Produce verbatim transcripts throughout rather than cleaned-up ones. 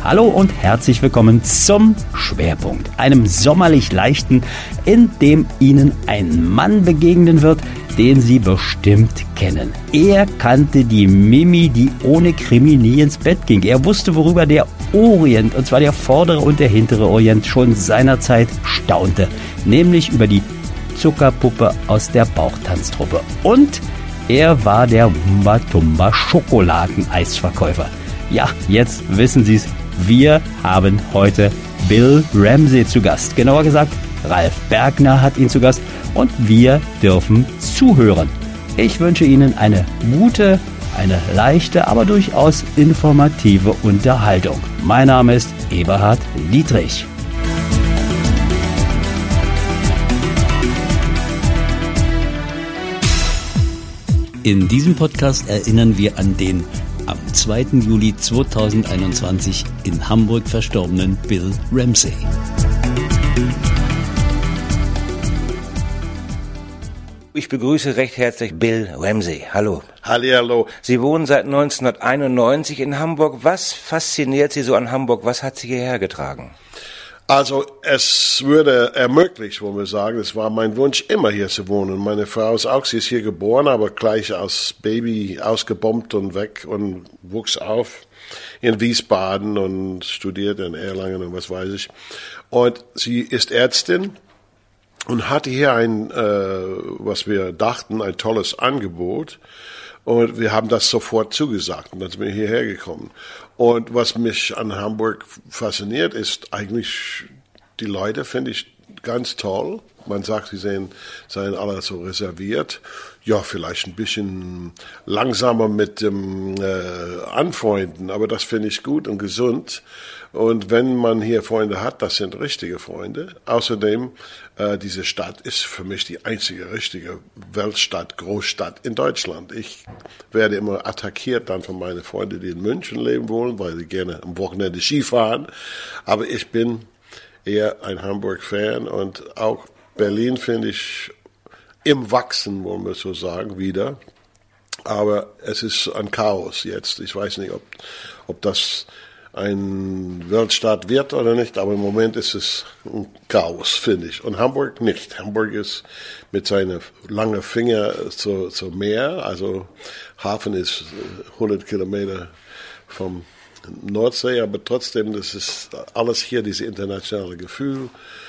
Hallo und herzlich willkommen zum Schwerpunkt, einem sommerlich leichten, in dem Ihnen ein Mann begegnen wird, den Sie bestimmt kennen. Er kannte die Mimi, die ohne Krimi nie ins Bett ging. Er wusste, worüber der Orient, und zwar der vordere und der hintere Orient, schon seinerzeit staunte, nämlich über die Zuckerpuppe aus der Bauchtanztruppe. Und er war der Wumba Tumba Schokoladeneisverkäufer. Ja, jetzt wissen Sie es. Wir haben heute Bill Ramsey zu Gast. Genauer gesagt, Ralf Bergner hat ihn zu Gast und wir dürfen zuhören. Ich wünsche Ihnen eine gute, eine leichte, aber durchaus informative Unterhaltung. Mein Name ist Eberhard Dietrich. In diesem Podcast erinnern wir an den am zweiten Juli zweitausendeinundzwanzig in Hamburg verstorbenen Bill Ramsey. Ich begrüße recht herzlich Bill Ramsey. Hallo. Hallihallo. Sie wohnen seit neunzehnhunderteinundneunzig in Hamburg. Was fasziniert Sie so an Hamburg? Was hat Sie hierher getragen? Also es wurde ermöglicht, wollen wir sagen. Es war mein Wunsch, immer hier zu wohnen. Meine Frau ist auch, sie ist hier geboren, aber gleich als Baby ausgebombt und weg und wuchs auf in Wiesbaden und studierte in Erlangen und was weiß ich. Und sie ist Ärztin und hatte hier ein, äh, was wir dachten, ein tolles Angebot. Und wir haben das sofort zugesagt und dann sind wir hierher gekommen. Und was mich an Hamburg fasziniert, ist eigentlich, die Leute finde ich ganz toll. Man sagt, sie seien, seien alle so reserviert. Ja, vielleicht ein bisschen langsamer mit dem äh, Anfreunden, aber das finde ich gut und gesund. Und wenn man hier Freunde hat, das sind richtige Freunde. Außerdem, äh, diese Stadt ist für mich die einzige richtige Weltstadt, Großstadt in Deutschland. Ich werde immer attackiert dann von meinen Freunden, die in München leben wollen, weil sie gerne am Wochenende Ski fahren. Aber ich bin eher ein Hamburg-Fan und auch Berlin finde ich im Wachsen, wollen wir so sagen, wieder. Aber es ist ein Chaos jetzt. Ich weiß nicht, ob, ob das ein Weltstadt wird oder nicht, aber im Moment ist es ein Chaos, finde ich. Und Hamburg nicht. Hamburg ist mit seinen langen Fingern zu, zu Meer, also Hafen ist hundert Kilometer vom Nordsee, aber trotzdem, das ist alles hier, dieses internationale Gefühl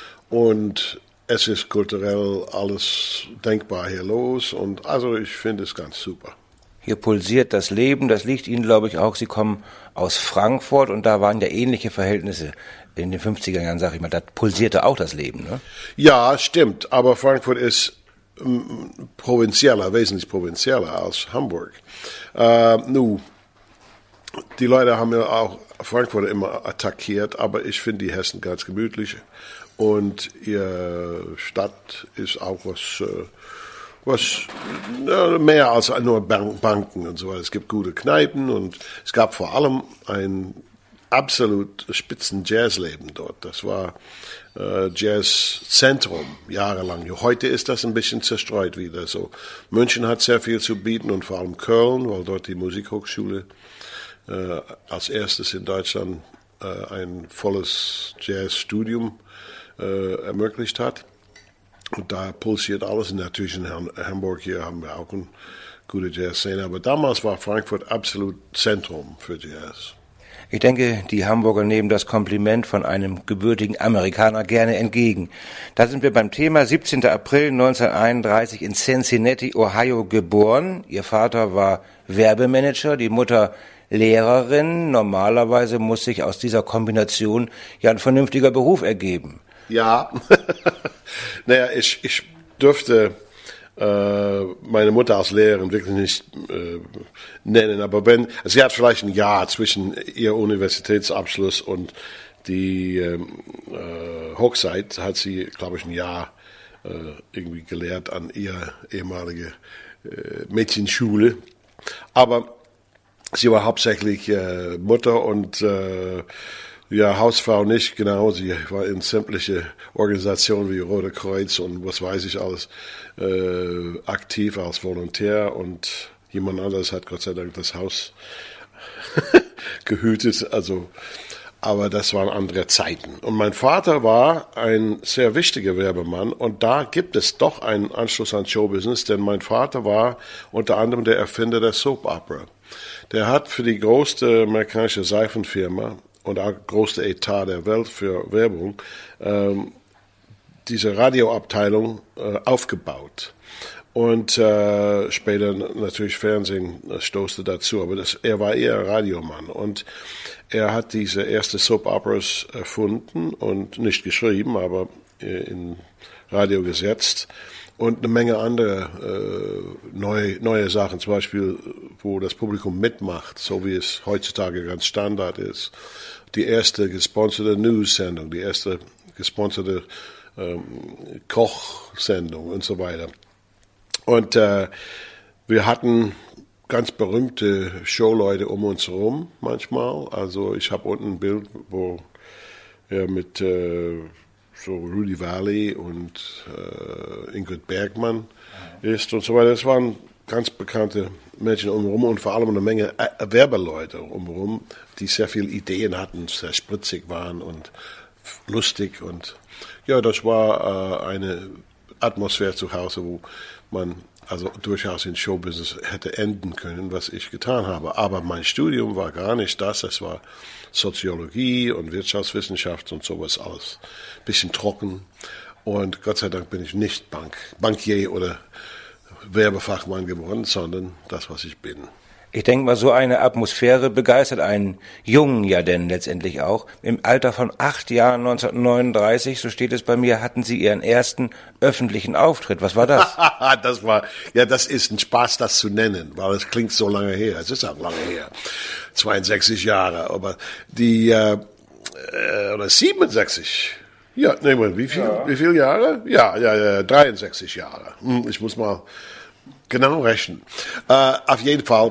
und es ist kulturell alles denkbar hier los und also ich finde es ganz super. Hier pulsiert das Leben, das liegt Ihnen, glaube ich, auch. Sie kommen aus Frankfurt und da waren ja ähnliche Verhältnisse in den fünfziger Jahren, sag ich mal. Da pulsierte auch das Leben, ne? Ja, stimmt, aber Frankfurt ist ähm, provinzieller, wesentlich provinzieller als Hamburg. Äh, nu, die Leute haben ja auch Frankfurt immer attackiert, aber ich finde die Hessen ganz gemütlich und ihre Stadt ist auch was, äh, was äh, mehr als nur Banken und so weiter. Es gibt gute Kneipen und es gab vor allem ein absolut spitzen Jazzleben dort. Das war äh, Jazzzentrum jahrelang. Heute ist das ein bisschen zerstreut wieder so. München hat sehr viel zu bieten und vor allem Köln, weil dort die Musikhochschule Äh, als erstes in Deutschland äh, ein volles Jazzstudium äh, ermöglicht hat. Und da pulsiert alles. Und natürlich in Hamburg hier haben wir auch eine gute Jazzszene. Aber damals war Frankfurt absolut Zentrum für Jazz. Ich denke, die Hamburger nehmen das Kompliment von einem gebürtigen Amerikaner gerne entgegen. Da sind wir beim Thema. siebzehnten April neunzehnhunderteinunddreißig in Cincinnati, Ohio geboren. Ihr Vater war Werbemanager, die Mutter Lehrerin. Normalerweise muss sich aus dieser Kombination ja ein vernünftiger Beruf ergeben. Ja, naja, ich, ich dürfte äh, meine Mutter als Lehrerin wirklich nicht äh, nennen, aber wenn, sie hat vielleicht ein Jahr zwischen ihr Universitätsabschluss und die äh, Hochzeit, hat sie, glaube ich, ein Jahr äh, irgendwie gelehrt an ihrer ehemalige äh, Mädchenschule. Aber sie war hauptsächlich äh, Mutter und äh, ja, Hausfrau nicht, genau. Sie war in sämtliche Organisationen wie Rote Kreuz und was weiß ich alles äh, aktiv als Volontär und jemand anderes hat Gott sei Dank das Haus gehütet. Also, Aber das waren andere Zeiten. Und mein Vater war ein sehr wichtiger Werbemann. Und da gibt es doch einen Anschluss an Showbusiness, denn mein Vater war unter anderem der Erfinder der Soap Opera. Der hat für die größte amerikanische Seifenfirma und auch größte Etat der Welt für Werbung ähm, diese Radioabteilung äh, aufgebaut. Und äh, später natürlich Fernsehen stoßte dazu, aber das, er war eher Radiomann. Und er hat diese erste Soap Operas erfunden und nicht geschrieben, aber in Radio gesetzt. Und eine Menge andere äh, neue, neue Sachen, zum Beispiel, wo das Publikum mitmacht, so wie es heutzutage ganz Standard ist. Die erste gesponserte News-Sendung, die erste gesponserte ähm, Kochsendung und so weiter. Und äh, wir hatten ganz berühmte Showleute um uns herum manchmal. Also ich habe unten ein Bild, wo er mit äh, so Rudy Valley und äh, Ingrid Bergman ist und so weiter. Das waren ganz bekannte Menschen umherum und vor allem eine Menge Werbeleute umherum, die sehr viele Ideen hatten, sehr spritzig waren und lustig. Und ja, das war äh, eine Atmosphäre zu Hause, wo man also durchaus in Showbusiness hätte enden können, was ich getan habe. Aber mein Studium war gar nicht das. Es war Soziologie und Wirtschaftswissenschaft und sowas alles. Bisschen trocken. Und Gott sei Dank bin ich nicht Bank, Bankier oder Werbefachmann geworden, sondern das, was ich bin. Ich denke mal, so eine Atmosphäre begeistert einen Jungen ja denn letztendlich auch. Im Alter von acht Jahren, neunzehnhundertneununddreißig, so steht es bei mir, hatten Sie Ihren ersten öffentlichen Auftritt. Was war das? das war, ja, das ist ein Spaß, das zu nennen, weil es klingt so lange her. Es ist auch lange her. zweiundsechzig Jahre, aber die, äh, oder siebenundsechzig. Ja, nehmen wir, wie viel, ja. wie viele Jahre? Ja, ja, ja, dreiundsechzig Jahre. Ich muss mal genau rechnen. Äh, auf jeden Fall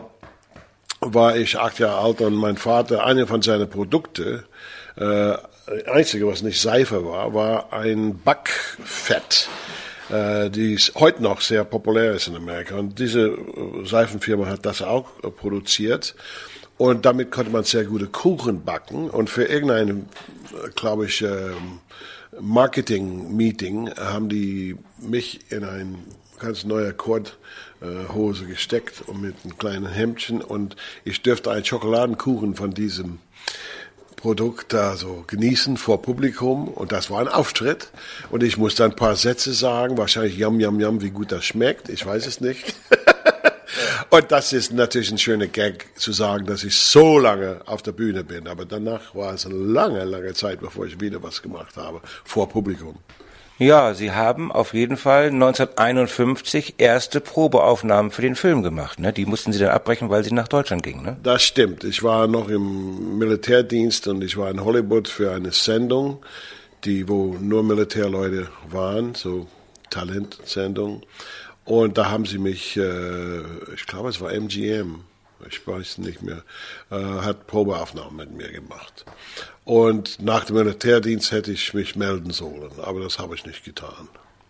war ich acht Jahre alt und mein Vater, eine von seinen Produkten, äh, einzige, was nicht Seife war, war ein Backfett, äh, die heute noch sehr populär ist in Amerika. Und diese Seifenfirma hat das auch äh, produziert. Und damit konnte man sehr gute Kuchen backen. Und für irgendein, glaube ich, äh, Marketing-Meeting haben die mich in ein ganz neuer Korthose gesteckt und mit einem kleinen Hemdchen und ich dürfte einen Schokoladenkuchen von diesem Produkt da so genießen vor Publikum und das war ein Auftritt und ich musste ein paar Sätze sagen, wahrscheinlich yum, yum, yum, wie gut das schmeckt, ich weiß es nicht. Und das ist natürlich ein schöner Gag zu sagen, dass ich so lange auf der Bühne bin, aber danach war es eine lange, lange Zeit, bevor ich wieder was gemacht habe vor Publikum. Ja, Sie haben auf jeden Fall neunzehnhunderteinundfünfzig erste Probeaufnahmen für den Film gemacht. Ne? Die mussten Sie dann abbrechen, weil Sie nach Deutschland gingen. Ne? Das stimmt. Ich war noch im Militärdienst und ich war in Hollywood für eine Sendung, die wo nur Militärleute waren, so Talentsendung. Und da haben sie mich, äh, ich glaube es war M G M, ich weiß nicht mehr, äh, hat Probeaufnahmen mit mir gemacht. Und nach dem Militärdienst hätte ich mich melden sollen, aber das habe ich nicht getan.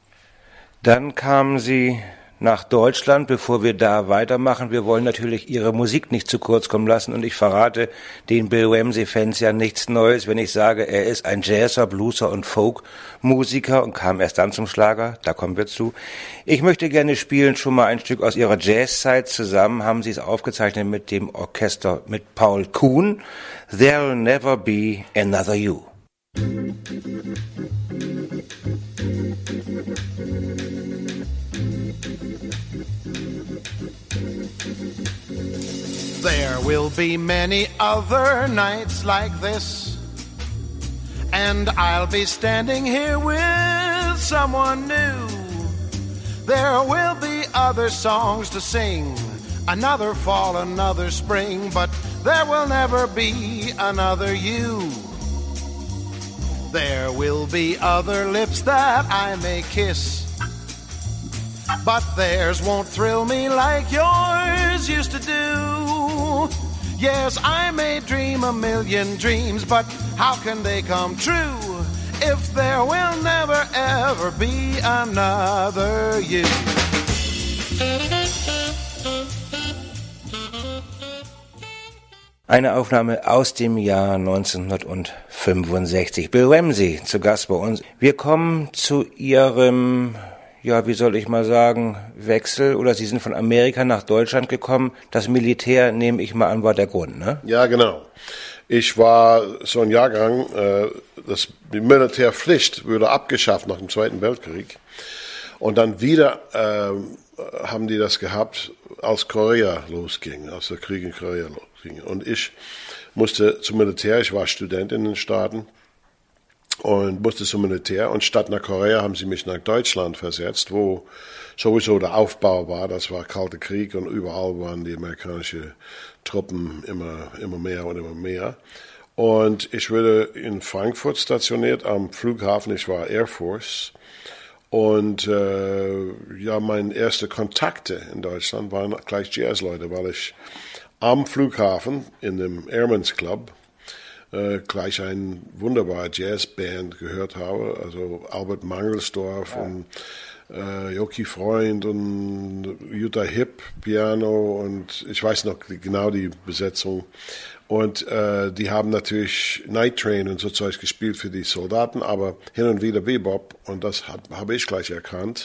Dann kamen Sie nach Deutschland, bevor wir da weitermachen. Wir wollen natürlich Ihre Musik nicht zu kurz kommen lassen und ich verrate den Bill Ramsey-Fans ja nichts Neues, wenn ich sage, er ist ein Jazzer, Blueser und Folk-Musiker und kam erst dann zum Schlager. Da kommen wir zu. Ich möchte gerne spielen schon mal ein Stück aus Ihrer Jazzzeit zusammen. Haben Sie es aufgezeichnet mit dem Orchester, mit Paul Kuhn. There'll never be another you. There will be many other nights like this, and I'll be standing here with someone new. There will be other songs to sing, another fall, another spring, but there will never be another you. There will be other lips that I may kiss, but theirs won't thrill me like yours used to do. Yes, I may dream a million dreams, but how can they come true if there will never ever be another you? Eine Aufnahme aus dem Jahr neunzehnhundertfünfundsechzig. Bill Ramsey zu Gast bei uns. Wir kommen zu Ihrem, ja, wie soll ich mal sagen, Wechsel, oder Sie sind von Amerika nach Deutschland gekommen. Das Militär, nehme ich mal an, war der Grund, ne? Ja, genau. Ich war so ein Jahrgang, äh, das, die Militärpflicht wurde abgeschafft nach dem Zweiten Weltkrieg. Und dann wieder äh, haben die das gehabt, als Korea losging, als der Krieg in Korea losging. Und ich musste zum Militär, ich war Student in den Staaten und musste zum Militär. Und statt nach Korea haben sie mich nach Deutschland versetzt, wo sowieso der Aufbau war. Das war Kalter Krieg und überall waren die amerikanischen Truppen immer, immer mehr und immer mehr. Und ich wurde in Frankfurt stationiert am Flughafen, ich war Air Force. Und äh, ja, meine ersten Kontakte in Deutschland waren gleich Jazzleute, weil ich am Flughafen in dem Airman's Club äh, gleich eine wunderbare Jazzband gehört habe. Also Albert Mangelsdorf ja. und äh, Joki Freund und Jutta Hipp, Piano, und ich weiß noch genau die Besetzung. Und äh, die haben natürlich Night Train und so Zeug gespielt für die Soldaten, aber hin und wieder Bebop, und das habe ich gleich erkannt.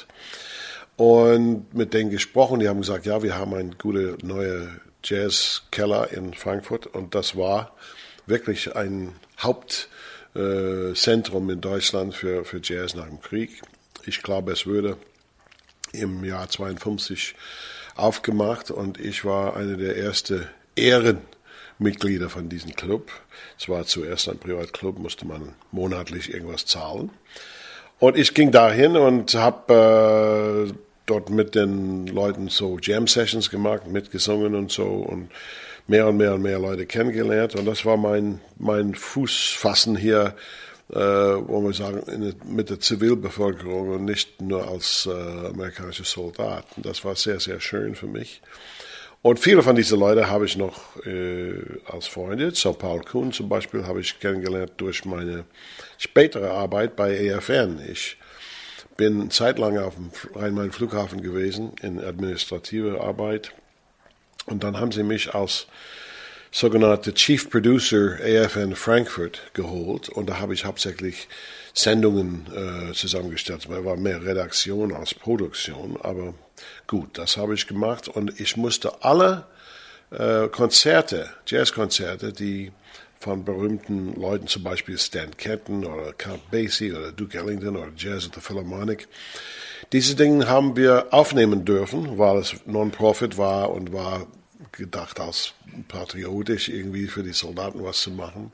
Und mit denen gesprochen, die haben gesagt, ja, wir haben einen guten neuen Jazzkeller in Frankfurt, und das war wirklich ein Hauptzentrum äh, in Deutschland für, für Jazz nach dem Krieg. Ich glaube, es wurde im Jahr zweiundfünfzig aufgemacht, und ich war einer der ersten Ehrenmitglieder von diesem Club. Es war zuerst ein Privatclub, musste man monatlich irgendwas zahlen. Und ich ging dahin und habe äh, dort mit den Leuten so Jam-Sessions gemacht, mitgesungen und so, und mehr und mehr und mehr Leute kennengelernt. Und das war mein, mein Fußfassen hier, äh, wo wir sagen, in, mit der Zivilbevölkerung und nicht nur als äh, amerikanischer Soldat. Und das war sehr, sehr schön für mich. Und viele von diesen Leuten habe ich noch äh, als Freunde. So Paul Kuhn zum Beispiel habe ich kennengelernt durch meine spätere Arbeit bei A F N. Ich bin zeitlang auf dem Rhein-Main-Flughafen gewesen in administrativer Arbeit, und dann haben sie mich als sogenannte Chief Producer A F N Frankfurt geholt, und da habe ich hauptsächlich Sendungen äh, zusammengestellt. Es war mehr Redaktion als Produktion, aber gut, das habe ich gemacht, und ich musste alle äh, Konzerte, Jazzkonzerte, die von berühmten Leuten, zum Beispiel Stan Kenton oder Count Basie oder Duke Ellington oder Jazz at the Philharmonic. Diese Dinge haben wir aufnehmen dürfen, weil es Non-Profit war und war gedacht als patriotisch irgendwie für die Soldaten was zu machen.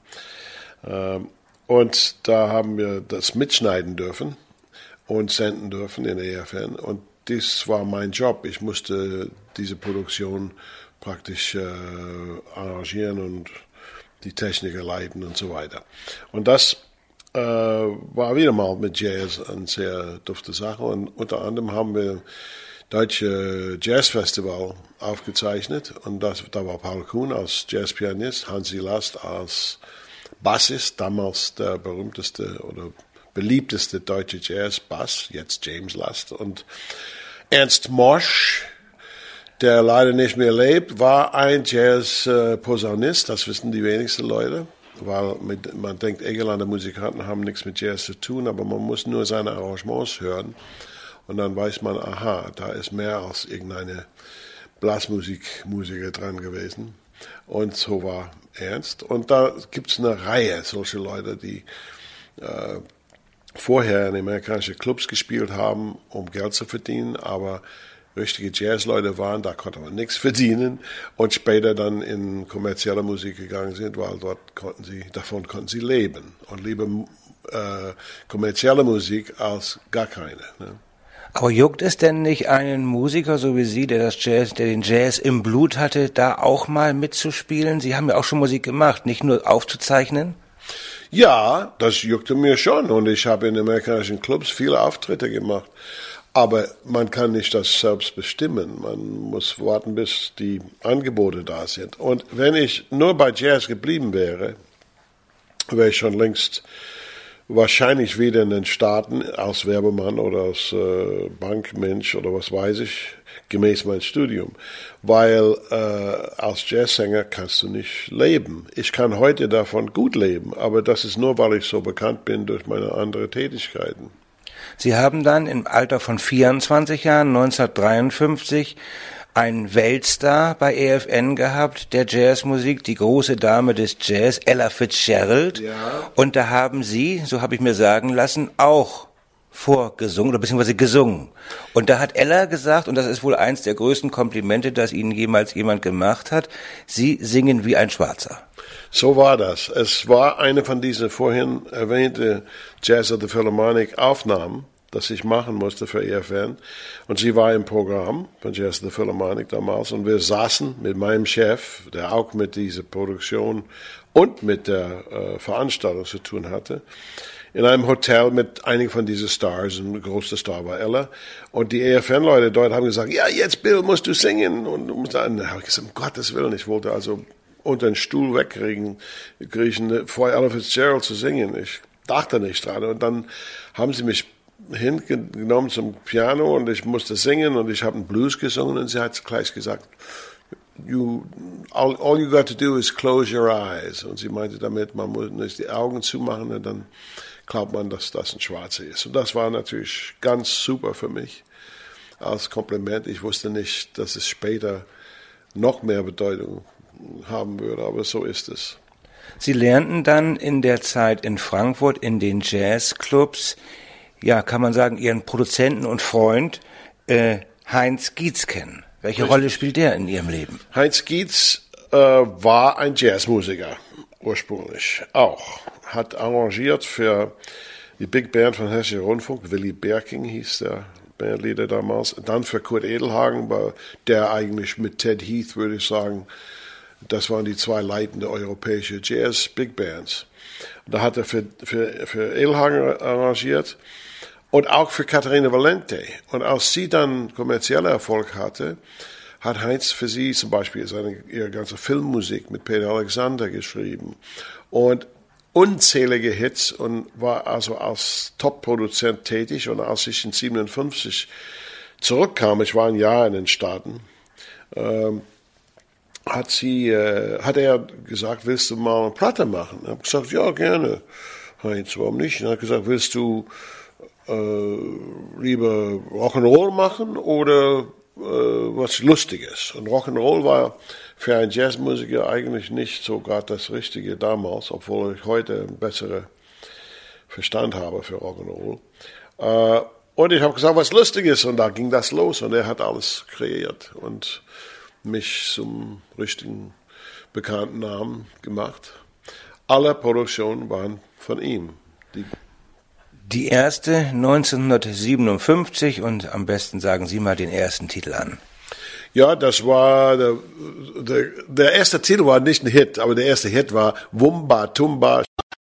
Und da haben wir das mitschneiden dürfen und senden dürfen in A F N. Und das war mein Job. Ich musste diese Produktion praktisch äh, arrangieren und die Techniker leiten und so weiter. Und das äh, war wieder mal mit Jazz eine sehr dufte Sache. Und unter anderem haben wir Deutsche Jazzfestival aufgezeichnet. Und das, da war Paul Kuhn als Jazzpianist, Hansi Last als Bassist, damals der berühmteste oder beliebteste deutsche Jazzbass, jetzt James Last. Und Ernst Mosch, der leider nicht mehr lebt, war ein Jazz-Posaunist, das wissen die wenigsten Leute, weil mit, man denkt, Egerländer Musikanten haben nichts mit Jazz zu tun, aber man muss nur seine Arrangements hören, und dann weiß man, aha, da ist mehr als irgendeine Blasmusikmusiker dran gewesen. Und so war Ernst. Und da gibt es eine Reihe solcher Leute, die äh, vorher in amerikanischen Clubs gespielt haben, um Geld zu verdienen, aber richtige Jazzleute waren, da konnte man nichts verdienen, und später dann in kommerzielle Musik gegangen sind, weil dort konnten sie, davon konnten sie leben, und lieber äh, kommerzielle Musik als gar keine. Ne? Aber juckt es denn nicht einen Musiker, so wie Sie, der das Jazz, der den Jazz im Blut hatte, da auch mal mitzuspielen? Sie haben ja auch schon Musik gemacht, nicht nur aufzuzeichnen? Ja, das juckte mir schon, und ich habe in amerikanischen Clubs viele Auftritte gemacht. Aber man kann nicht das selbst bestimmen. Man muss warten, bis die Angebote da sind. Und wenn ich nur bei Jazz geblieben wäre, wäre ich schon längst wahrscheinlich wieder in den Staaten als Werbemann oder als äh, Bankmensch oder was weiß ich, gemäß mein Studium. Weil äh, als Jazzsänger kannst du nicht leben. Ich kann heute davon gut leben, aber das ist nur, weil ich so bekannt bin durch meine anderen Tätigkeiten. Sie haben dann im Alter von vierundzwanzig Jahren, neunzehnhundertdreiundfünfzig, einen Weltstar bei E F N gehabt, der Jazzmusik, die große Dame des Jazz, Ella Fitzgerald. Ja. Und da haben Sie, so habe ich mir sagen lassen, auch vorgesungen oder beziehungsweise gesungen. Und da hat Ella gesagt, und das ist wohl eins der größten Komplimente, das Ihnen jemals jemand gemacht hat, Sie singen wie ein Schwarzer. So war das. Es war eine von diesen vorhin erwähnten Jazz at the Philharmonic Aufnahmen, das ich machen musste für E F N. Und sie war im Programm von Jazz at the Philharmonic damals. Und wir saßen mit meinem Chef, der auch mit dieser Produktion und mit der äh, Veranstaltung zu tun hatte, in einem Hotel mit einigen von diesen Stars. Ein großer Star war Ella. Und die E F N-Leute dort haben gesagt, ja, jetzt, Bill, musst du singen. Und, und dann habe ich gesagt, um Gottes Willen, ich wollte also unter den Stuhl wegkriegen, kriechen, vor Ella Fitzgerald zu singen. Ich dachte nicht dran. Und dann haben sie mich hingenommen zum Piano und ich musste singen und ich habe einen Blues gesungen und sie hat gleich gesagt, you, all, all you got to do is close your eyes. Und sie meinte damit, man muss nicht die Augen zumachen und dann glaubt man, dass das ein Schwarzer ist. Und das war natürlich ganz super für mich als Kompliment. Ich wusste nicht, dass es später noch mehr Bedeutung haben würde, aber so ist es. Sie lernten dann in der Zeit in Frankfurt in den Jazzclubs, ja, kann man sagen, Ihren Produzenten und Freund äh, Heinz Gietz kennen. Welche Rolle spielt der in Ihrem Leben? Heinz Gietz äh, war ein Jazzmusiker, ursprünglich auch. Hat arrangiert für die Big Band von Hessischer Rundfunk, Willy Berking hieß der Bandleader damals. Dann für Kurt Edelhagen, der eigentlich mit Ted Heath, würde ich sagen, das waren die zwei leitende europäische Jazz-Big Bands. Da hat er für, für, für Edelhagen arrangiert und auch für Katharina Valente. Und als sie dann kommerzieller Erfolg hatte, hat Heinz für sie zum Beispiel seine, ihre ganze Filmmusik mit Peter Alexander geschrieben und unzählige Hits und war also als Top-Produzent tätig. Und als ich in siebenundfünfzig zurückkam, ich war ein Jahr in den Staaten, ähm, hat sie, äh, hat er gesagt, willst du mal eine Platte machen? Ich habe gesagt, ja, gerne. Heinz, warum nicht? Und er hat gesagt, willst du äh, lieber Rock'n'Roll machen oder äh, was Lustiges? Und Rock'n'Roll war für einen Jazzmusiker eigentlich nicht so gerade das Richtige damals, obwohl ich heute einen besseren Verstand habe für Rock'n'Roll. Äh, und ich habe gesagt, was Lustiges, und da ging das los und er hat alles kreiert und mich zum richtigen bekannten Namen gemacht. Alle Produktionen waren von ihm. Die, Die erste neunzehnhundertsiebenundfünfzig und am besten sagen Sie mal den ersten Titel an. Ja, das war, der, der, der erste Titel war nicht ein Hit, aber der erste Hit war Wumba Tumba.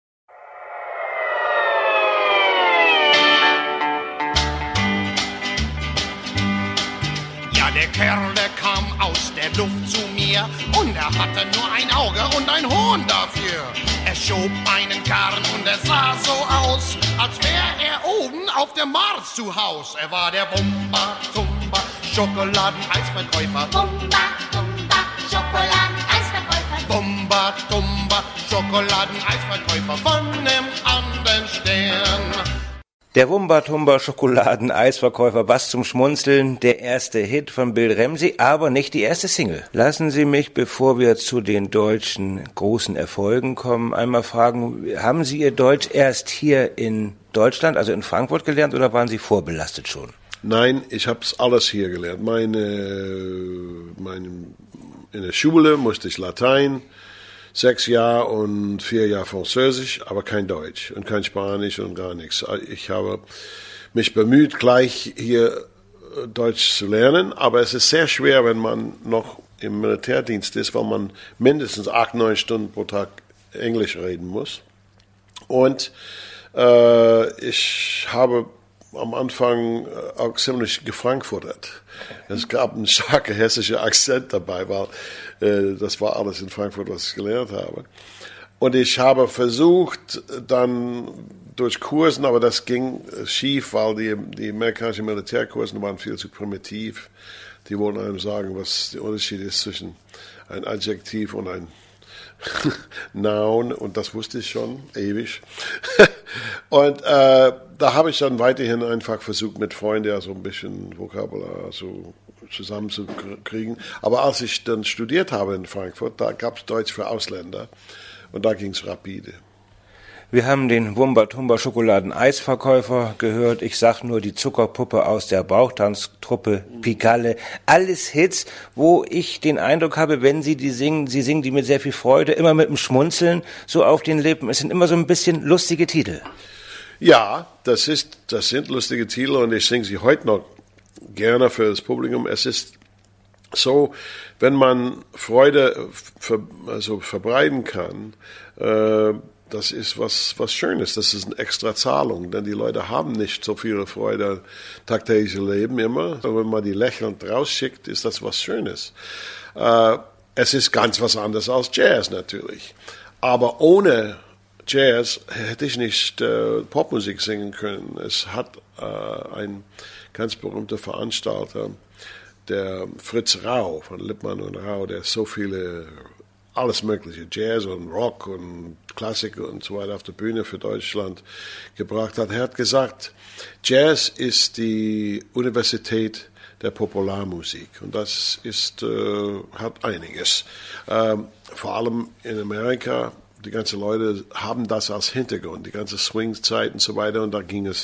Ja, der Kerl, der kam aus der Luft zu mir und er hatte nur ein Auge und ein Horn dafür. Er schob einen Karren und er sah so aus, als wäre er oben auf dem Mars zu Haus. Er war der Wumba Tumba Schokoladeneisverkäufer. Wumba Tumba Schokoladeneisverkäufer. Wumba Tumba Schokoladeneisverkäufer von dem anderen Stern. Der Wumba-Tumba Schokoladen-Eisverkäufer, was zum Schmunzeln, der erste Hit von Bill Ramsey, aber nicht die erste Single. Lassen Sie mich, bevor wir zu den deutschen großen Erfolgen kommen, einmal fragen, haben Sie Ihr Deutsch erst hier in Deutschland, also in Frankfurt gelernt, oder waren Sie vorbelastet schon? Nein, ich habe es alles hier gelernt. Meine, meine, in der Schule musste ich Latein, sechs Jahre und vier Jahre Französisch, aber kein Deutsch und kein Spanisch und gar nichts. Ich habe mich bemüht, gleich hier Deutsch zu lernen, aber es ist sehr schwer, wenn man noch im Militärdienst ist, weil man mindestens acht, neun Stunden pro Tag Englisch reden muss. Und äh, ich habe am Anfang auch ziemlich gefrankfurtert. Es gab einen starken hessischen Akzent dabei, weil äh, das war alles in Frankfurt, was ich gelernt habe. Und ich habe versucht, dann durch Kursen, aber das ging schief, weil die, die amerikanischen Militärkursen waren viel zu primitiv. Die wollten einem sagen, was der Unterschied ist zwischen ein Adjektiv und ein Noun, und das wusste ich schon ewig. Und äh, da habe ich dann weiterhin einfach versucht, mit Freunden ja so ein bisschen Vokabular so zusammenzukriegen. Aber als ich dann studiert habe in Frankfurt, da gab es Deutsch für Ausländer und da ging es rapide. Wir haben den Wumba-Tumba-Schokoladen-Eisverkäufer gehört. Ich sag nur die Zuckerpuppe aus der Bauchtanztruppe, Pikalle. Alles Hits, wo ich den Eindruck habe, wenn Sie die singen, Sie singen die mit sehr viel Freude, immer mit einem Schmunzeln so auf den Lippen. Es sind immer so ein bisschen lustige Titel. Ja, das ist, das sind lustige Titel und ich singe sie heute noch gerne für das Publikum. Es ist so, wenn man Freude ver, also verbreiten kann, äh, das ist was, was Schönes. Das ist eine extra Zahlung, denn die Leute haben nicht so viel Freude tagtäglich Leben immer. Aber wenn man die lächelnd rausschickt, ist das was Schönes. Äh, es ist ganz was anderes als Jazz natürlich. Aber ohne Jazz hätte ich nicht äh, Popmusik singen können. Es hat äh, ein ganz berühmter Veranstalter, der Fritz Rau von Lippmann und Rau, der so viele, alles mögliche, Jazz und Rock und Klassik und so weiter auf der Bühne für Deutschland gebracht hat. Er hat gesagt, Jazz ist die Universität der Popularmusik und das ist, äh, hat einiges. Ähm, vor allem in Amerika, die ganzen Leute haben das als Hintergrund, die ganze Swing-Zeit und so weiter, und da ging es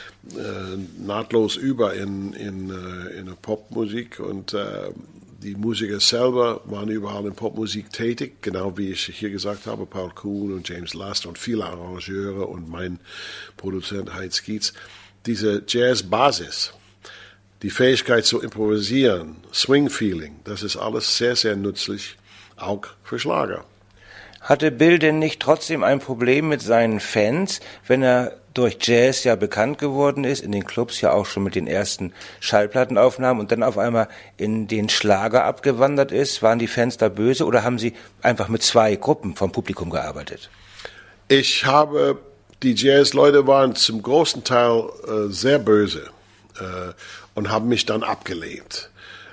äh, nahtlos über in, in, äh, in Popmusik, und äh, die Musiker selber waren überall in Popmusik tätig, genau wie ich hier gesagt habe, Paul Kuhn und James Last und viele Arrangeure und mein Produzent Heinz Kietz. Diese Jazz-Basis, die Fähigkeit zu improvisieren, Swing-Feeling, das ist alles sehr, sehr nützlich, auch für Schlager. Hatte Bill denn nicht trotzdem ein Problem mit seinen Fans, wenn er durch Jazz ja bekannt geworden ist, in den Clubs ja auch schon mit den ersten Schallplattenaufnahmen und dann auf einmal in den Schlager abgewandert ist? Waren die Fans da böse oder haben Sie einfach mit zwei Gruppen vom Publikum gearbeitet? Ich habe, die Jazz-Leute waren zum großen Teil äh, sehr böse äh, und haben mich dann abgelehnt.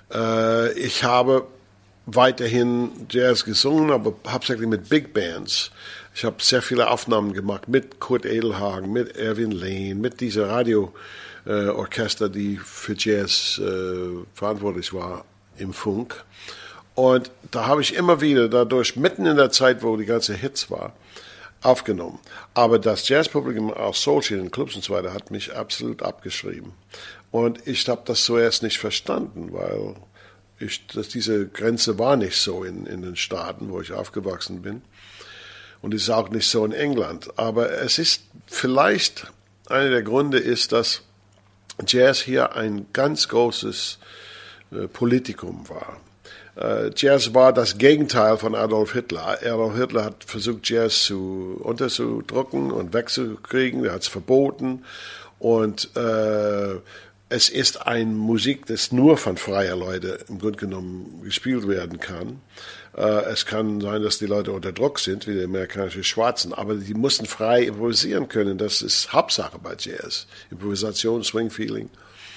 Äh, ich habe weiterhin Jazz gesungen, aber hauptsächlich mit Big Bands. Ich habe sehr viele Aufnahmen gemacht mit Kurt Edelhagen, mit Erwin Lehn, mit dieser Radio-Orchester, äh, die für Jazz äh, verantwortlich war im Funk. Und da habe ich immer wieder dadurch, mitten in der Zeit, wo die ganze Hits war, aufgenommen. Aber das Jazzpublikum aus solchen in den Clubs und so weiter hat mich absolut abgeschrieben. Und ich habe das zuerst nicht verstanden, weil ich, dass diese Grenze war nicht so in, in den Staaten, wo ich aufgewachsen bin. Und es ist auch nicht so in England. Aber es ist vielleicht, einer der Gründe ist, dass Jazz hier ein ganz großes äh, Politikum war. Äh, Jazz war das Gegenteil von Adolf Hitler. Adolf Hitler hat versucht, Jazz zu unterzudrücken und wegzukriegen. Er hat es verboten. Und äh, es ist eine Musik, das nur von freier Leute im Grunde genommen gespielt werden kann. Äh, es kann sein, dass die Leute unter Druck sind, wie die amerikanischen Schwarzen, aber die müssen frei improvisieren können. Das ist Hauptsache bei Jazz. Improvisation, Swing-Feeling.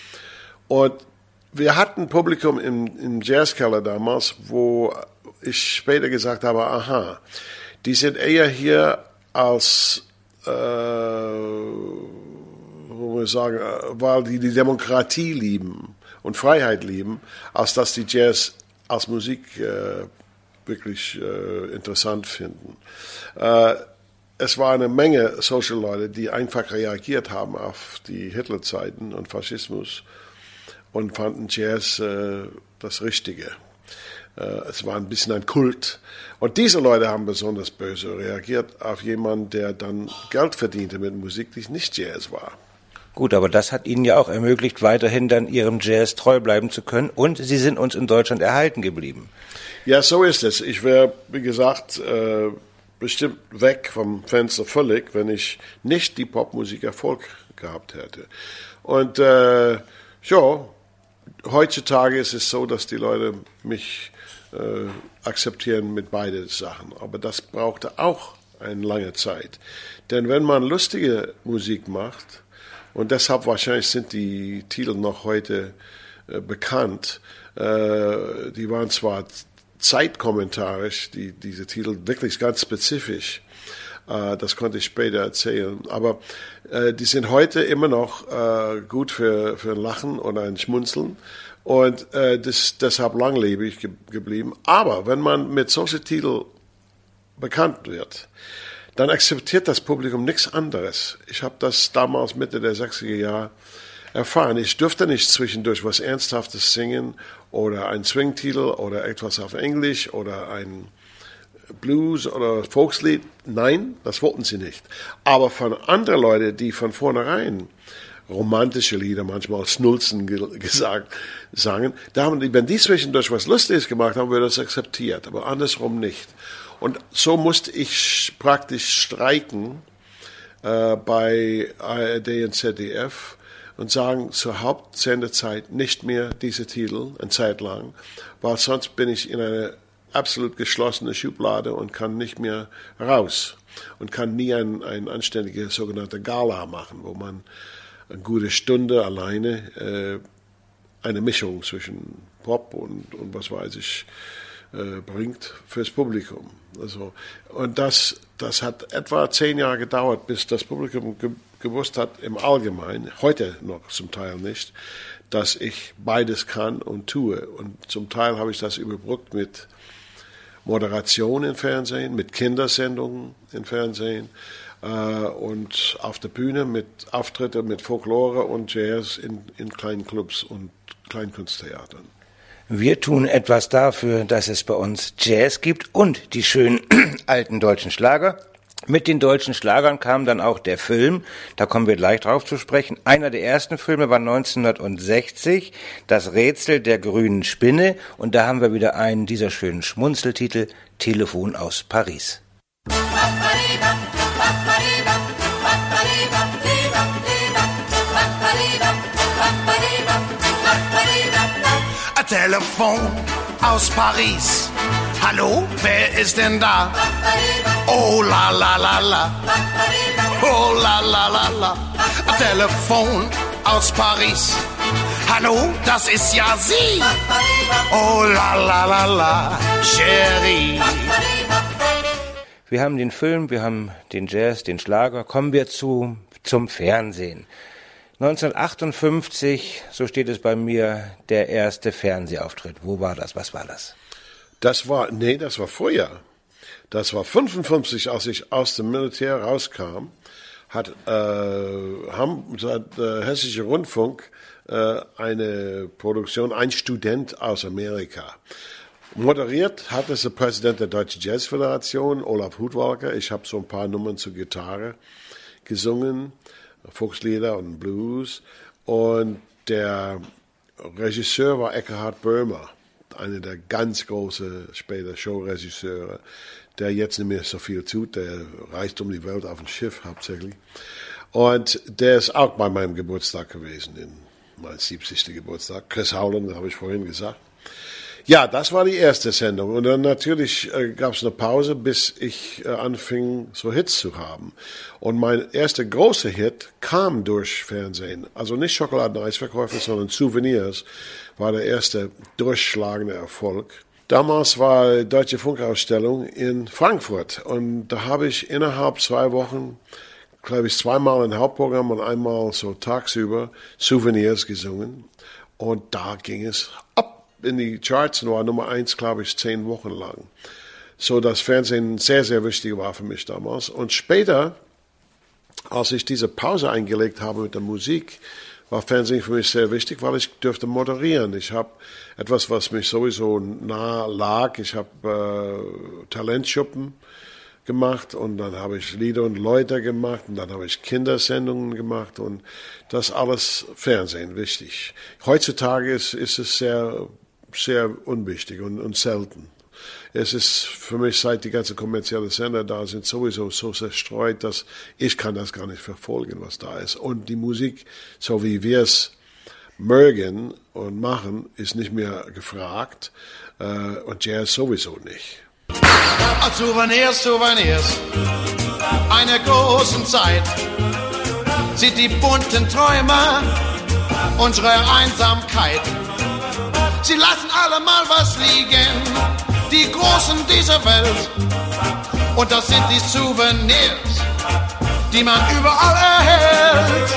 Und wir hatten ein Publikum im, im Jazzkeller damals, wo ich später gesagt habe, aha, die sind eher hier als äh, wo wir sagen, weil die die Demokratie lieben und Freiheit lieben, als dass die Jazz als Musik äh, wirklich äh, interessant finden. Äh, es war eine Menge Social Leute, die einfach reagiert haben auf die Hitlerzeiten und Faschismus und fanden Jazz äh, das Richtige. Äh, es war ein bisschen ein Kult. Und diese Leute haben besonders böse reagiert auf jemanden, der dann Geld verdiente mit Musik, die nicht Jazz war. Gut, aber das hat Ihnen ja auch ermöglicht, weiterhin dann Ihrem Jazz treu bleiben zu können. Und Sie sind uns in Deutschland erhalten geblieben. Ja, so ist es. Ich wäre, wie gesagt, äh, bestimmt weg vom Fenster völlig, wenn ich nicht die Popmusik Erfolg gehabt hätte. Und äh, ja, heutzutage ist es so, dass die Leute mich äh, akzeptieren mit beiden Sachen. Aber das brauchte auch eine lange Zeit. Denn wenn man lustige Musik macht, und deshalb wahrscheinlich sind die Titel noch heute äh, bekannt, äh, die waren zwar zeitkommentarisch, die, diese Titel wirklich ganz spezifisch, äh, das konnte ich später erzählen, aber äh, die sind heute immer noch äh, gut für, für ein Lachen oder ein Schmunzeln und äh, das, deshalb langlebig ge- geblieben. Aber wenn man mit solchen Titeln bekannt wird, dann akzeptiert das Publikum nichts anderes. Ich habe das damals Mitte der sechziger Jahre erfahren. Ich durfte nicht zwischendurch was Ernsthaftes singen oder ein Swing-Titel oder etwas auf Englisch oder ein Blues oder Volkslied. Nein, das wollten sie nicht. Aber von anderen Leuten, die von vornherein romantische Lieder, manchmal Schnulzen ge- gesagt, sangen, da haben die, wenn die zwischendurch was Lustiges gemacht haben, wir das akzeptiert, aber andersrum nicht. Und so musste ich praktisch streiken äh, bei A R D und Z D F und sagen, zur Hauptsendezeit nicht mehr diese Titel, eine Zeit lang, weil sonst bin ich in eine absolut geschlossene Schublade und kann nicht mehr raus und kann nie ein, ein anständige sogenannte Gala machen, wo man eine gute Stunde alleine äh, eine Mischung zwischen Pop und, und was weiß ich äh, bringt fürs Publikum. Also, und das, das hat etwa zehn Jahre gedauert, bis das Publikum ge- gewusst hat, im Allgemeinen, heute noch zum Teil nicht, dass ich beides kann und tue. Und zum Teil habe ich das überbrückt mit Moderation im Fernsehen, mit Kindersendungen im Fernsehen äh, und auf der Bühne mit Auftritten mit Folklore und Jazz in, in kleinen Clubs und Kleinkunsttheatern. Wir tun etwas dafür, dass es bei uns Jazz gibt und die schönen alten deutschen Schlager. Mit den deutschen Schlagern kam dann auch der Film, da kommen wir gleich drauf zu sprechen. Einer der ersten Filme war neunzehnhundertsechzig, Das Rätsel der grünen Spinne. Und da haben wir wieder einen dieser schönen Schmunzeltitel, Telefon aus Paris. Telefon aus Paris. Hallo, wer ist denn da? Oh la la la la. Oh la la la la. Telefon aus Paris. Hallo, das ist ja sie. Oh la la la la, Chérie. Wir haben den Film, wir haben den Jazz, den Schlager. Kommen wir zu, zum Fernsehen. neunzehnhundertachtundfünfzig, so steht es bei mir, der erste Fernsehauftritt. Wo war das? Was war das? Das war, nee, das war vorher. Das war fünfundfünfzig, als ich aus dem Militär rauskam, hat, äh, haben, hat äh, Hessische Rundfunk äh, eine Produktion, ein Student aus Amerika. Moderiert hat es der Präsident der Deutschen Jazzföderation, Olaf Hudwalker. Ich habe so ein paar Nummern zur Gitarre gesungen, Volkslieder und Blues. Und der Regisseur war Eckhard Böhmer, einer der ganz großen später Showregisseure, der jetzt nicht mehr so viel tut, der reist um die Welt auf dem Schiff hauptsächlich. Und der ist auch bei meinem Geburtstag gewesen, in meinem siebzigsten Geburtstag. Chris Howland, habe ich vorhin gesagt. Ja, das war die erste Sendung. Und dann natürlich äh, gab es eine Pause, bis ich äh, anfing, so Hits zu haben. Und mein erster großer Hit kam durch Fernsehen. Also nicht Schokoladen-Eisverkäufer, sondern Souvenirs war der erste durchschlagende Erfolg. Damals war die Deutsche Funkausstellung in Frankfurt. Und da habe ich innerhalb zwei Wochen, glaube ich, zweimal ein Hauptprogramm und einmal so tagsüber Souvenirs gesungen. Und da ging es ab in die Charts und war Nummer eins, glaube ich, zehn Wochen lang. So, dass Fernsehen sehr, sehr wichtig war für mich damals. Und später, als ich diese Pause eingelegt habe mit der Musik, war Fernsehen für mich sehr wichtig, weil ich dürfte moderieren. Ich habe etwas, was mich sowieso nah lag. Ich habe äh, Talentschuppen gemacht und dann habe ich Lieder und Leute gemacht und dann habe ich Kindersendungen gemacht und das alles Fernsehen wichtig. Heutzutage ist, ist es sehr sehr unwichtig und, und selten. Es ist für mich, seit die ganzen kommerziellen Sender da sind, sowieso so zerstreut, dass ich kann das gar nicht verfolgen, was da ist. Und die Musik, so wie wir es mögen und machen, ist nicht mehr gefragt äh, und Jazz sowieso nicht. Souvenirs, Souvenirs, einer großen Zeit, sieht die bunten Träume unsere Einsamkeit. Sie lassen alle mal was liegen, die Großen dieser Welt. Und das sind die Souvenirs, die man überall erhält.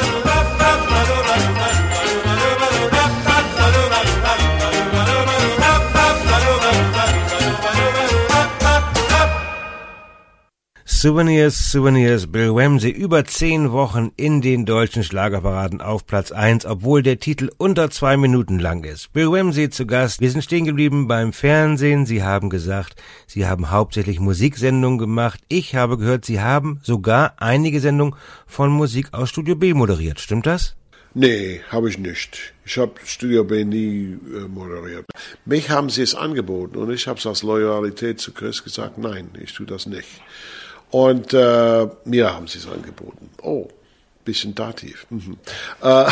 Souvenirs, Souvenirs, Bill Ramsey, über zehn Wochen in den deutschen Schlagerparaden auf Platz eins, obwohl der Titel unter zwei Minuten lang ist. Bill Ramsey zu Gast. Wir sind stehen geblieben beim Fernsehen. Sie haben gesagt, Sie haben hauptsächlich Musiksendungen gemacht. Ich habe gehört, Sie haben sogar einige Sendungen von Musik aus Studio B moderiert. Stimmt das? Nee, habe ich nicht. Ich habe Studio B nie äh, moderiert. Mich haben sie es angeboten und ich habe es aus Loyalität zu Chris gesagt, nein, ich tue das nicht. Und äh, mir haben sie es angeboten. Oh, bisschen Dativ. Mhm. Äh,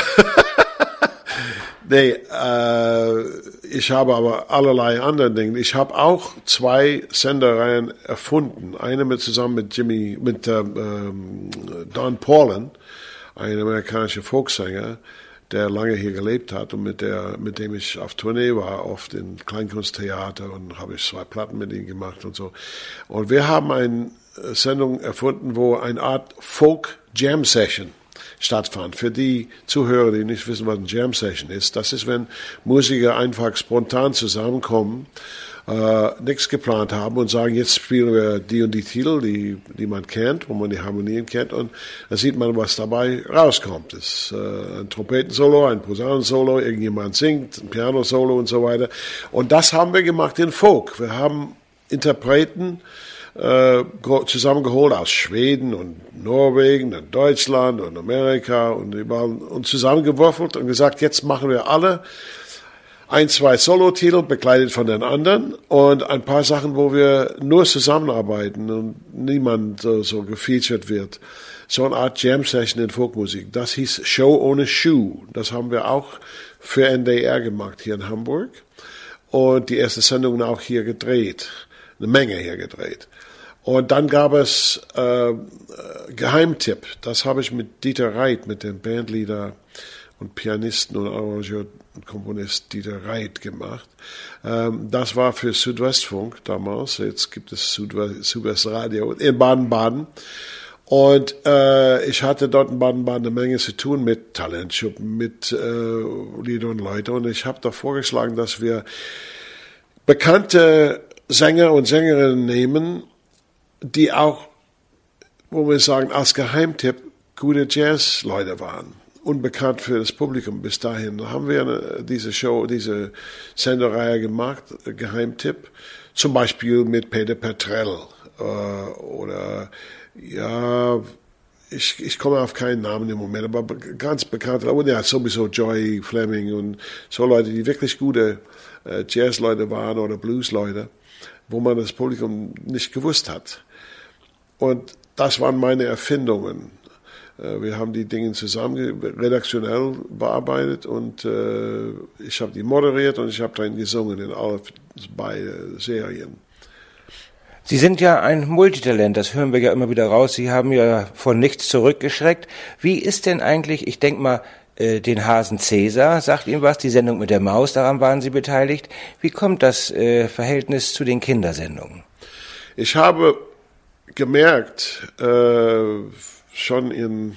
nee, äh, ich habe aber allerlei andere Dinge. Ich habe auch zwei Sendereien erfunden. Eine mit zusammen mit Jimmy, mit äh, Don Paulin, ein amerikanischer Folksänger, der lange hier gelebt hat und mit der, mit dem ich auf Tournee war, oft in Kleinkunsttheater, und habe ich zwei Platten mit ihm gemacht und so. Und wir haben eine Sendung erfunden, wo eine Art Folk Jam Session stattfand. Für die Zuhörer, die nicht wissen, was eine Jam Session ist, das ist, wenn Musiker einfach spontan zusammenkommen, äh, nichts geplant haben und sagen, jetzt spielen wir die und die Titel, die, die man kennt, wo man die Harmonien kennt, und da sieht man, was dabei rauskommt. Das ist äh, ein Trompetensolo, ein Posaunensolo, irgendjemand singt, ein Pianosolo und so weiter. Und das haben wir gemacht in Folk. Wir haben Interpreten äh, zusammengeholt aus Schweden und Norwegen und Deutschland und Amerika und überall und zusammengewürfelt und gesagt, jetzt machen wir alle ein, zwei Solo-Titel begleitet von den anderen und ein paar Sachen, wo wir nur zusammenarbeiten und niemand äh, so gefeatured wird. So eine Art Jam-Session in Folkmusik. Das hieß Show ohne Schuh. Das haben wir auch für N D R gemacht hier in Hamburg und die erste Sendung auch hier gedreht. Eine Menge hier gedreht. Und dann gab es äh, Geheimtipp. Das habe ich mit Dieter Reit, mit dem Bandleader und Pianisten und Arrangeur und Komponist Dieter Reit gemacht. Ähm, das war für Südwestfunk damals. Jetzt gibt es Südwest, Südwestradio in Baden-Baden. Und äh, ich hatte dort in Baden-Baden eine Menge zu tun mit Talentschuppen, mit äh, Lieder und Leute. Und ich habe da vorgeschlagen, dass wir bekannte Sänger und Sängerinnen nehmen, die auch, wo wir sagen, als Geheimtipp gute Jazz-Leute waren. Unbekannt für das Publikum bis dahin. Da haben wir eine, diese Show, diese Sendereihe gemacht, Geheimtipp. Zum Beispiel mit Peter Petrell, äh, oder, ja, ich, ich komme auf keinen Namen im Moment, aber ganz bekannt, aber ja, sowieso Joy Fleming und so Leute, die wirklich gute äh, Jazz-Leute waren oder Blues-Leute, wo man das Publikum nicht gewusst hat. Und das waren meine Erfindungen. Wir haben die Dinge zusammen redaktionell bearbeitet und äh, ich habe die moderiert und ich habe dann gesungen in all beide Serien. Sie sind ja ein Multitalent, das hören wir ja immer wieder raus. Sie haben ja von nichts zurückgeschreckt. Wie ist denn eigentlich, ich denke mal, äh, den Hasen Cäsar, sagt Ihnen was, die Sendung mit der Maus, daran waren Sie beteiligt. Wie kommt das äh, Verhältnis zu den Kindersendungen? Ich habe gemerkt, äh, schon in,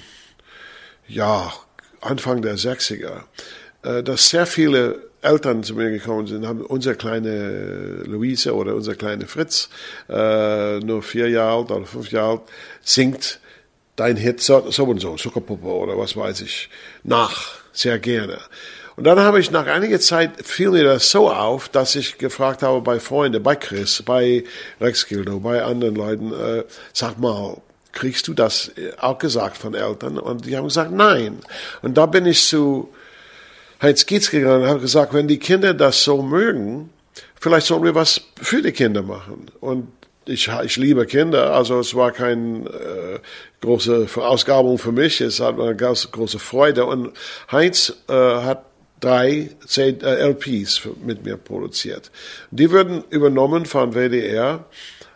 ja, Anfang der sechziger, äh, dass sehr viele Eltern zu mir gekommen sind, haben unser kleine Luise oder unser kleine Fritz, äh, nur vier Jahre alt oder fünf Jahre alt, singt dein Hit so, so und so, Zuckerpuppe oder was weiß ich, nach, sehr gerne. Und dann habe ich nach einiger Zeit, fiel mir das so auf, dass ich gefragt habe bei Freunden, bei Chris, bei Rex Gildo, bei anderen Leuten, äh, sag mal, kriegst du das auch gesagt von Eltern? Und die haben gesagt, nein. Und da bin ich zu Heinz Gietz gegangen und habe gesagt, wenn die Kinder das so mögen, vielleicht sollen wir was für die Kinder machen. Und ich, ich liebe Kinder, also es war keine äh, große Verausgabung für mich, es hat eine ganz große Freude. Und Heinz äh, hat drei L Ps mit mir produziert. Die wurden übernommen von W D R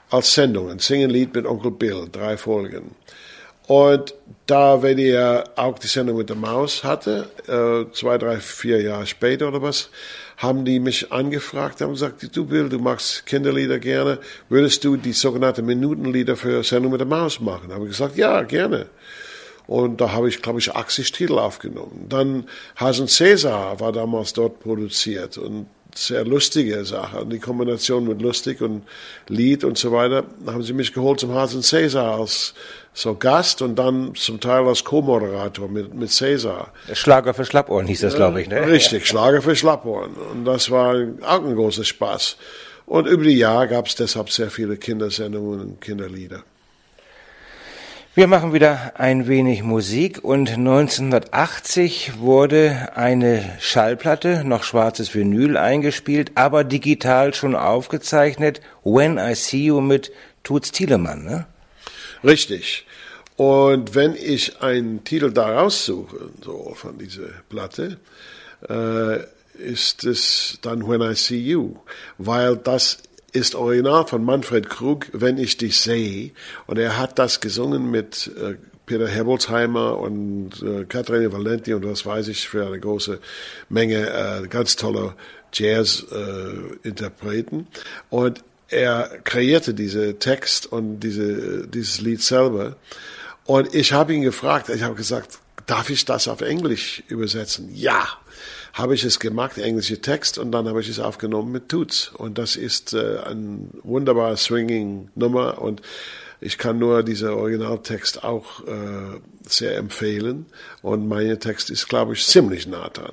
als Sendungen. Sing ein Lied mit Onkel Bill, drei Folgen. Und da, wenn ihr auch die Sendung mit der Maus hatte, äh, zwei, drei, vier Jahre später oder was, haben die mich angefragt, haben gesagt, du Bill, du magst Kinderlieder gerne, würdest du die sogenannten Minutenlieder für Sendung mit der Maus machen? Da habe ich gesagt, ja, gerne. Und da habe ich, glaube ich, achtzig Titel aufgenommen. Dann Hasen Cäsar war damals dort produziert und sehr lustige Sache. Und die Kombination mit lustig und Lied und so weiter, haben sie mich geholt zum Hasen Cäsar als so Gast und dann zum Teil als Co-Moderator mit, mit Cäsar. Schlager für Schlappohren hieß das, glaube ich, ne? Richtig, Schlager für Schlappohren. Und das war auch ein großer Spaß. Und über die Jahre gab es deshalb sehr viele Kindersendungen und Kinderlieder. Wir machen wieder ein wenig Musik und neunzehnhundertachtzig wurde eine Schallplatte, noch schwarzes Vinyl eingespielt, aber digital schon aufgezeichnet. When I See You mit Toots Thielemans, ne? Richtig. Und wenn ich einen Titel da raussuche, so von dieser Platte, äh, ist es dann When I See You, weil das ist original von Manfred Krug, Wenn ich dich sehe. Und er hat das gesungen mit äh, Peter Herbolzheimer und äh, Katharina Valenti und was weiß ich für eine große Menge äh, ganz toller Jazz-Interpreten. Äh, und er kreierte diese Text und diese, dieses Lied selber. Und ich habe ihn gefragt, ich habe gesagt, darf ich das auf Englisch übersetzen? Ja. Habe ich es gemacht, englische Text, und dann habe ich es aufgenommen mit Toots. Und das ist äh, ein wunderbar swinging Nummer, und ich kann nur diesen Originaltext auch äh, sehr empfehlen. Und mein Text ist, glaube ich, ziemlich nah dran.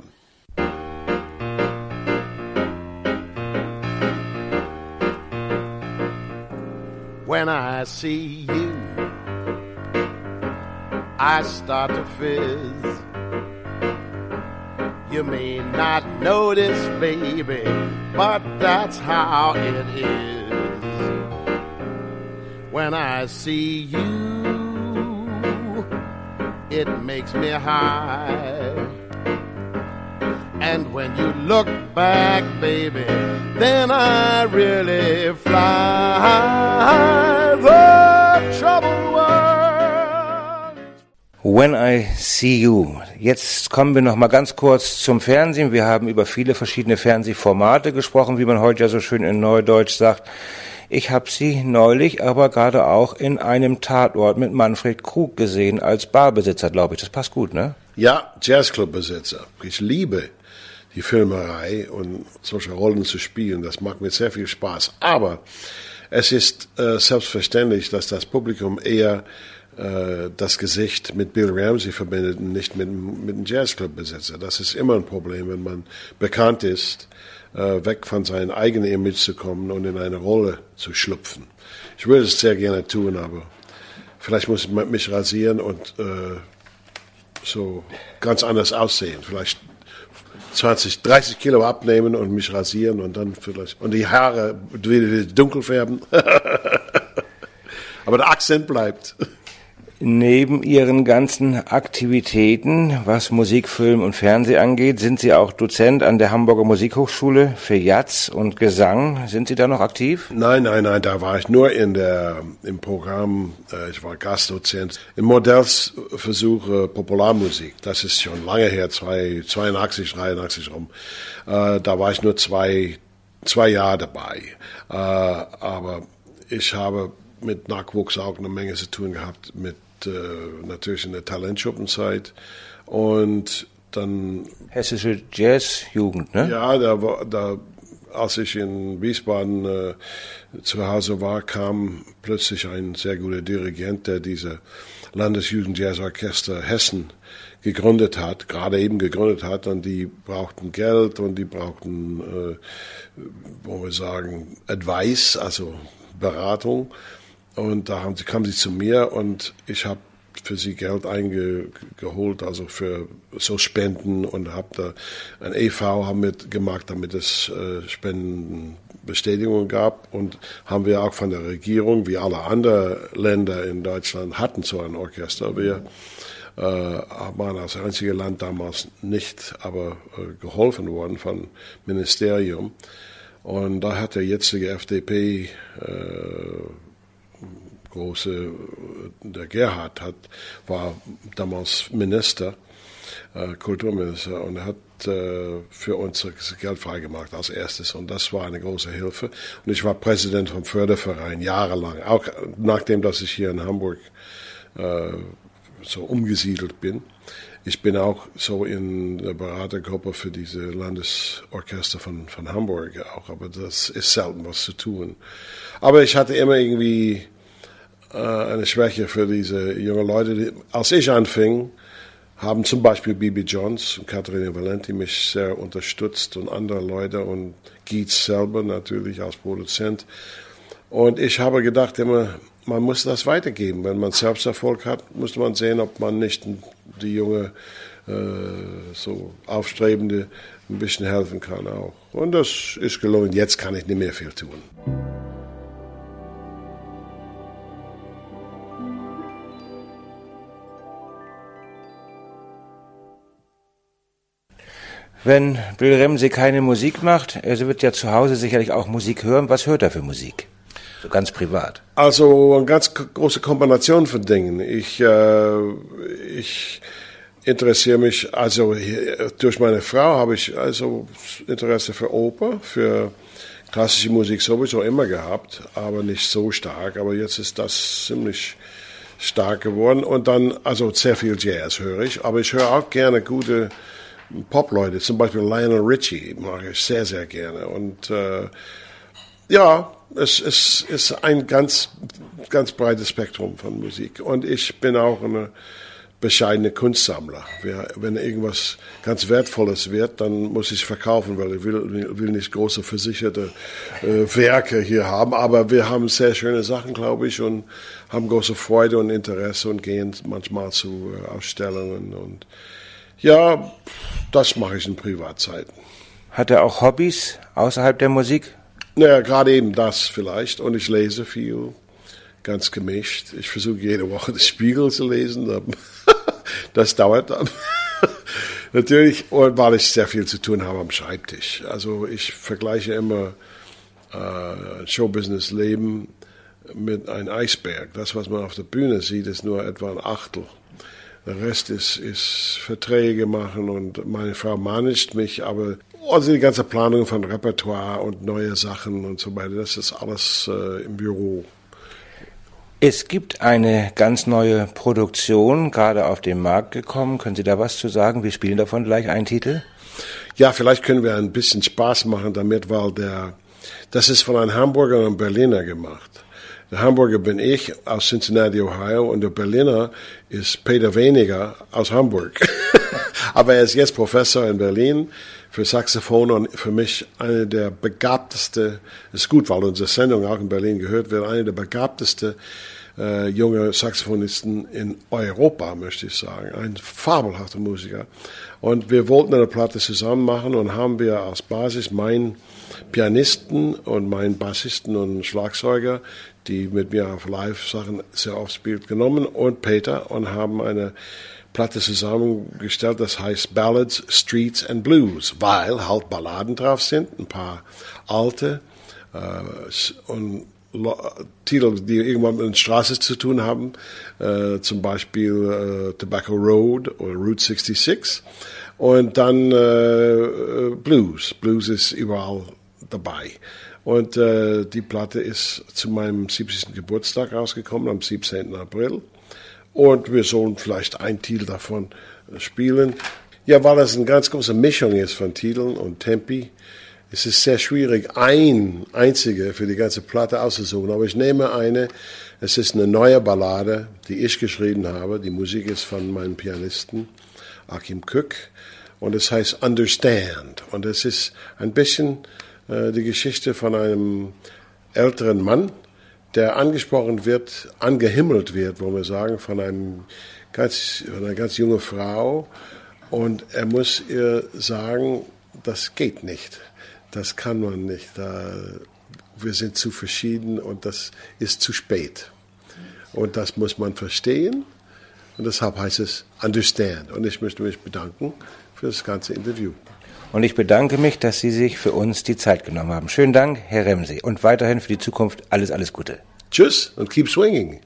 When I see you, I start to fizz. You may not notice, baby, but that's how it is. When I see you, it makes me high. And when you look back, baby, then I really fly. The troubled world. When I See You. Jetzt kommen wir noch mal ganz kurz zum Fernsehen. Wir haben über viele verschiedene Fernsehformate gesprochen, wie man heute ja so schön in Neudeutsch sagt. Ich habe Sie neulich aber gerade auch in einem Tatort mit Manfred Krug gesehen, als Barbesitzer, glaube ich. Das passt gut, ne? Ja, Jazzclubbesitzer. Ich liebe die Filmerei und solche Rollen zu spielen. Das macht mir sehr viel Spaß. Aber es ist äh, selbstverständlich, dass das Publikum eher äh, das Gesicht mit Bill Ramsey verbindet und nicht mit, mit einem Jazzclubbesitzer. Das ist immer ein Problem, wenn man bekannt ist, äh, weg von seinem eigenen Image zu kommen und in eine Rolle zu schlüpfen. Ich würde es sehr gerne tun, aber vielleicht muss ich mich rasieren und äh, so ganz anders aussehen. Vielleicht zwanzig, dreißig Kilo abnehmen und mich rasieren und dann vielleicht, und die Haare wieder dunkel färben. Aber der Akzent bleibt. Neben Ihren ganzen Aktivitäten, was Musik, Film und Fernsehen angeht, sind Sie auch Dozent an der Hamburger Musikhochschule für Jazz und Gesang. Sind Sie da noch aktiv? Nein, nein, nein, da war ich nur in der, im Programm, äh, ich war Gastdozent im Modellversuch äh, Popularmusik. Das ist schon lange her, zwei, zweiundachtzig, dreiundachtzig rum. Äh, da war ich nur zwei, zwei Jahre dabei. Äh, aber ich habe mit Nachwuchs auch eine Menge zu tun gehabt, mit äh, natürlich in der Talentschuppenzeit und dann Hessische Jazzjugend, ne? Ja, da war, da, als ich in Wiesbaden äh, zu Hause war, kam plötzlich ein sehr guter Dirigent, der diese Landesjugendjazzorchester Hessen gegründet hat, gerade eben gegründet hat, und die brauchten Geld und die brauchten, äh, wollen wir sagen, Advice, also Beratung. Und da haben sie, kamen sie zu mir und ich habe für sie Geld eingeholt, also für so Spenden, und habe da ein E V haben mit gemacht, damit es äh, Spendenbestätigung gab, und haben wir auch von der Regierung, wie alle anderen Länder in Deutschland hatten so ein Orchester. Wir äh, waren als einzige Land damals nicht, aber äh, geholfen worden vom Ministerium. Und da hat der jetzige F D P äh, große, der Gerhard hat, war damals Minister, äh, Kulturminister, und er hat äh, für uns das Geld freigemacht als erstes, und das war eine große Hilfe. Und ich war Präsident vom Förderverein jahrelang, auch nachdem, dass ich hier in Hamburg äh, so umgesiedelt bin. Ich bin auch so in der Beratergruppe für diese Landesorchester von, von Hamburg auch, aber das ist selten was zu tun. Aber ich hatte immer irgendwie äh, eine Schwäche für diese jungen Leute. Die, als ich anfing, haben zum Beispiel Bibi Jones und Katharina Valenti mich sehr unterstützt und andere Leute und Gietz selber natürlich als Produzent. Und ich habe gedacht immer, man muss das weitergeben. Wenn man selbst Erfolg hat, muss man sehen, ob man nicht die junge, äh, so Aufstrebende ein bisschen helfen kann auch. Und das ist gelungen. Jetzt kann ich nicht mehr viel tun. Wenn Bill Ramsey keine Musik macht, er wird ja zu Hause sicherlich auch Musik hören. Was hört er für Musik? So ganz privat. Also eine ganz große Kombination von Dingen. Ich, äh, ich interessiere mich, also hier, durch meine Frau habe ich also Interesse für Oper, für klassische Musik sowieso immer gehabt, aber nicht so stark. Aber jetzt ist das ziemlich stark geworden. Und dann, also sehr viel Jazz höre ich, aber ich höre auch gerne gute Pop-Leute, zum Beispiel Lionel Richie mag ich sehr, sehr gerne. Und äh, ja, es, es ist ein ganz, ganz breites Spektrum von Musik. Und ich bin auch ein bescheidener Kunstsammler. Wenn irgendwas ganz Wertvolles wird, dann muss ich es verkaufen, weil ich will, will nicht große versicherte äh, Werke hier haben. Aber wir haben sehr schöne Sachen, glaube ich, und haben große Freude und Interesse und gehen manchmal zu äh, Ausstellungen. Und ja, das mache ich in Privatzeiten. Hat er auch Hobbys außerhalb der Musik? Naja, gerade eben das vielleicht. Und ich lese viel, ganz gemischt. Ich versuche jede Woche den Spiegel zu lesen. Das dauert dann. Natürlich, weil ich sehr viel zu tun habe am Schreibtisch. Also ich vergleiche immer äh, Showbusiness-Leben mit einem Eisberg. Das, was man auf der Bühne sieht, ist nur etwa ein Achtel. Der Rest ist, ist Verträge machen, und meine Frau managt mich, aber also die ganze Planung von Repertoire und neue Sachen und so weiter, das ist alles äh, im Büro. Es gibt eine ganz neue Produktion, gerade auf den Markt gekommen. Können Sie da was zu sagen? Wir spielen davon gleich einen Titel. Ja, vielleicht können wir ein bisschen Spaß machen damit, weil der, das ist von einem Hamburger und einem Berliner gemacht. Der Hamburger bin ich aus Cincinnati, Ohio, und der Berliner ist Peter Weniger aus Hamburg. Aber er ist jetzt Professor in Berlin für Saxophon und für mich einer der begabtesten, ist gut, weil unsere Sendung auch in Berlin gehört wird, einer der begabtesten äh, junge Saxophonisten in Europa, möchte ich sagen. Ein fabelhafter Musiker. Und wir wollten eine Platte zusammen machen und haben wir als Basis meinen Pianisten und meinen Bassisten und Schlagzeuger, die mit mir auf Live-Sachen sehr oft spielt, genommen, und Peter, und haben eine Platte zusammengestellt, das heißt Ballads, Streets and Blues, weil halt Balladen drauf sind, ein paar alte äh, und Titel, die irgendwann mit der Straße zu tun haben, äh, zum Beispiel äh, Tobacco Road oder Route sechsundsechzig, und dann äh, Blues. Blues ist überall dabei. Und äh, die Platte ist zu meinem siebzigsten Geburtstag rausgekommen, am siebzehnten April. Und wir sollen vielleicht einen Titel davon spielen. Ja, weil das eine ganz große Mischung ist von Titeln und Tempi, es ist sehr schwierig, ein einzige für die ganze Platte auszusuchen. Aber ich nehme eine, es ist eine neue Ballade, die ich geschrieben habe. Die Musik ist von meinem Pianisten Achim Kück, und es heißt Understand. Und es ist ein bisschen äh, die Geschichte von einem älteren Mann, der angesprochen wird, angehimmelt wird, wollen wir sagen, von, einem ganz, von einer ganz jungen Frau. Und er muss ihr sagen, das geht nicht. Das kann man nicht. Wir sind zu verschieden und das ist zu spät. Und das muss man verstehen. Und deshalb heißt es Understand. Und ich möchte mich bedanken für das ganze Interview. Und ich bedanke mich, dass Sie sich für uns die Zeit genommen haben. Schönen Dank, Herr Ramsey. Und weiterhin für die Zukunft alles, alles Gute. Tschüss und keep swinging.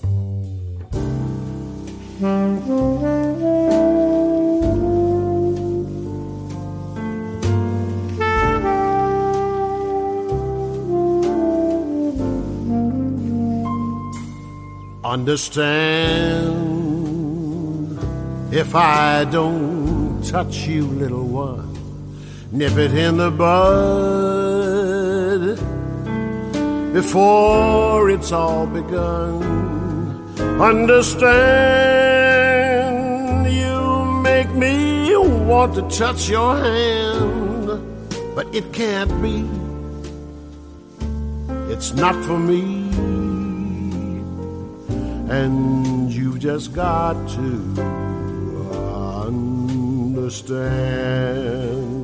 Understand, if I don't touch you, little one, nip it in the bud before it's all begun. Understand, you make me want to touch your hand, but it can't be. It's not for me. And you've just got to understand.